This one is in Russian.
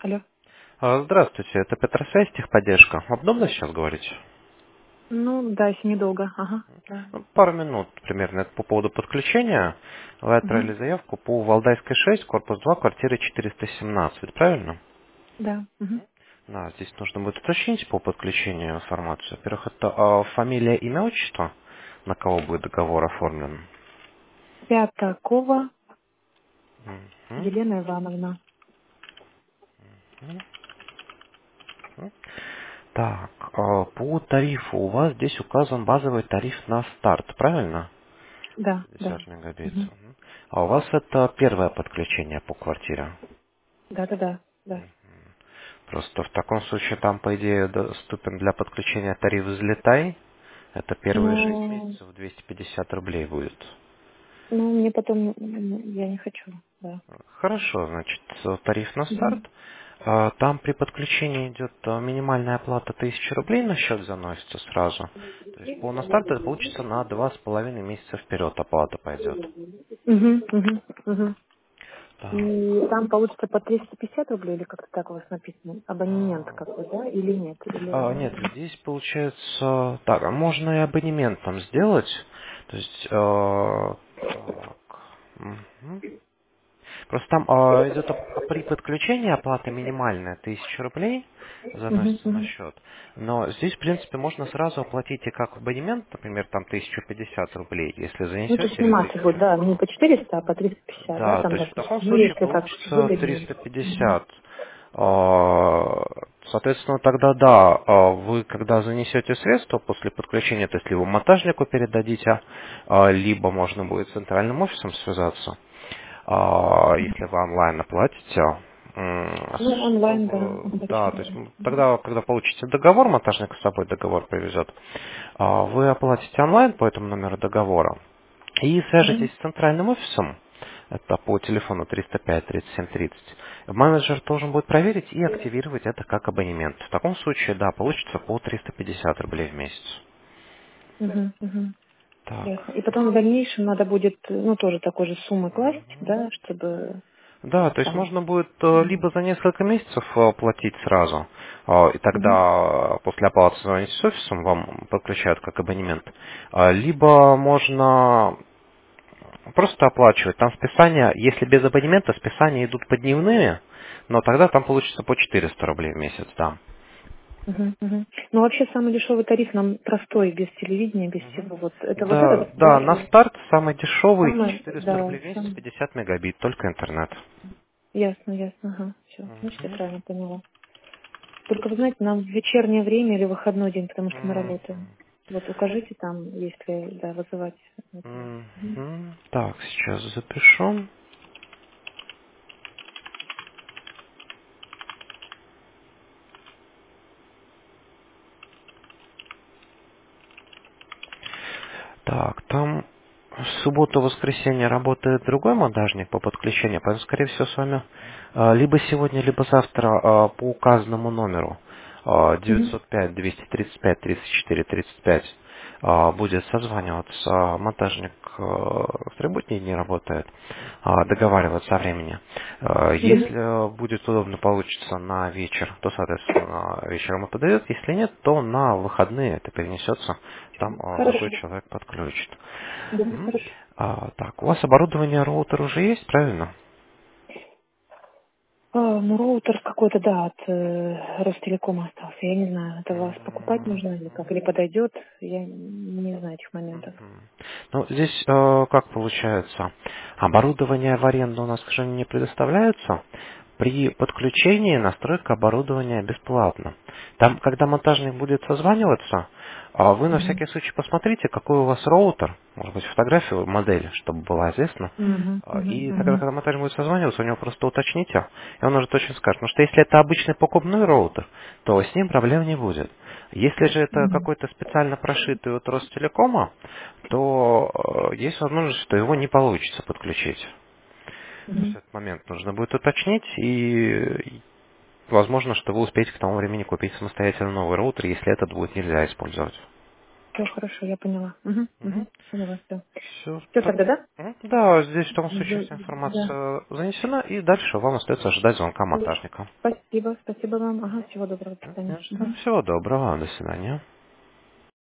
Алло. Здравствуйте, это Петросвязь, техподдержка. Удобно сейчас говорить? Ну, да, если недолго. Ага, да. Ну, пару минут примерно. Это по поводу подключения. Вы Угу. отправили заявку по Валдайской 6, корпус 2, квартира 417, правильно? Да. Угу. Да, здесь нужно будет уточнить по подключению информацию. Во-первых, это фамилия, имя, отчество, на кого будет договор оформлен. Пятакова Мгм. Елена Ивановна. Так, по тарифу у вас здесь указан базовый тариф на старт, правильно? Да, да. 50 мегабит. Угу. Мгм. А у вас это первое подключение по квартире? Да, да, да, да. Просто в таком случае там, по идее, доступен для подключения тариф «Взлетай». Это первые 6 Ну, месяцев 250 рублей будет. мне потом, я не хочу, да. Хорошо, значит, тариф на Угу. старт. Там при подключении идет минимальная оплата 1000 рублей, на счет заносится сразу. То есть на старт это получится на 2,5 месяца вперед оплата пойдет. Угу, угу, угу. Так. И там получится по 350 рублей, или как-то так у вас написано? Абонемент какой, да? Или нет? Нет, Или... здесь получается... Так, а можно и абонементом сделать. То есть... так. Мгм. Просто там идет при подключении оплата минимальная 1000 рублей, Угу, заносится на угу. счет. Но здесь, в принципе, можно сразу оплатить и как абонемент, например, там 1050 рублей, если Ну, то есть занесете не или масса будет, 1000. да, не по 400, а по 350, да, Да, там, то есть в допустим. таком Ну, случае если как получится выгоднее. Мгм. 350. Соответственно, тогда да, вы когда занесете средства после подключения, то есть либо монтажнику передадите, либо можно будет с центральным офисом связаться, если вы онлайн оплатите. Ну, онлайн, да, Да, то есть оплачиваю. тогда, когда получите договор, монтажник с собой договор привезет, вы оплатите онлайн по этому номеру договора. И свяжитесь Мгм. с центральным офисом, это по телефону 305 37 30. Менеджер должен будет проверить и активировать это как абонемент. В таком случае, да, получится по 350 рублей в месяц. Мгм. Мгм. Так. Ясно. И потом в дальнейшем надо будет, ну, тоже такой же суммы класть, да, чтобы Да, то есть там... можно будет Мгм. либо за несколько месяцев платить сразу, и Мгм. тогда после оплаты звонить с офисом, вам подключают как абонемент, либо можно просто оплачивать. Там списания, если без абонемента, списания идут по дневные, но тогда там получится по 400 рублей в месяц, да. Мгм. Мгм. Ну, вообще самый дешевый тариф нам простой, без телевидения, без всего. Вот это вот Да, этот, да, да? на старт самый дешевый Самое, 400 да, рублей в месяц, самое. 50 мегабит, только интернет. Ясно, ясно, ага, все. Значит, я правильно поняла. Только, вы знаете, нам в вечернее время или выходной день, потому что мы Мгм. работаем. Вот укажите там, если, да, вызывать. Это. Мгм. Так, сейчас запишу. Так, там в субботу-воскресенье работает другой монтажник по подключению, поэтому, скорее всего, с вами либо сегодня, либо завтра по указанному номеру Мгм. 905-235-34-35 будет созваниваться монтажник в субботние дни работает, договариваться о времени. Мгм. Если будет удобно, получится на вечер, то, соответственно, вечером и подойдет. Если нет, то на выходные это перенесется, там другой Хорошо. человек подключит. Да, Мгм. хорошо. Так, у вас оборудование роутер уже есть, правильно? Ну, роутер какой-то, да, от Ростелекома остался. Я не знаю, это вас покупать М, нужно или как, или подойдет. Я не знаю этих моментов. Ну, здесь как получается? Оборудование в аренду у нас, к сожалению, не предоставляется. При подключении настройка оборудования бесплатна. Там, когда монтажник будет созваниваться, вы на Угу. всякий случай посмотрите, какой у вас роутер, может быть, фотографию модели, чтобы была известна. Угу. Угу. И тогда, Угу. когда монтажник будет созваниваться, у него просто уточните, и он уже точно скажет. Потому что если это обычный покупной роутер, то с ним проблем не будет. Если же это Угу. какой-то специально прошитый от Ростелекома, то есть возможность, что его не получится подключить. То есть Угу. этот момент нужно будет уточнить, и возможно, что вы успеете к тому времени купить самостоятельно новый роутер, если этот будет нельзя использовать. Все хорошо, я поняла. Угу, угу, поняла, все. Все. Все тогда, да? Да, здесь в том случае вся Да. информация занесена, и дальше вам остается ожидать звонка монтажника. Спасибо, спасибо вам. Ага, всего доброго, до свидания. Мгм. Всего доброго, до свидания.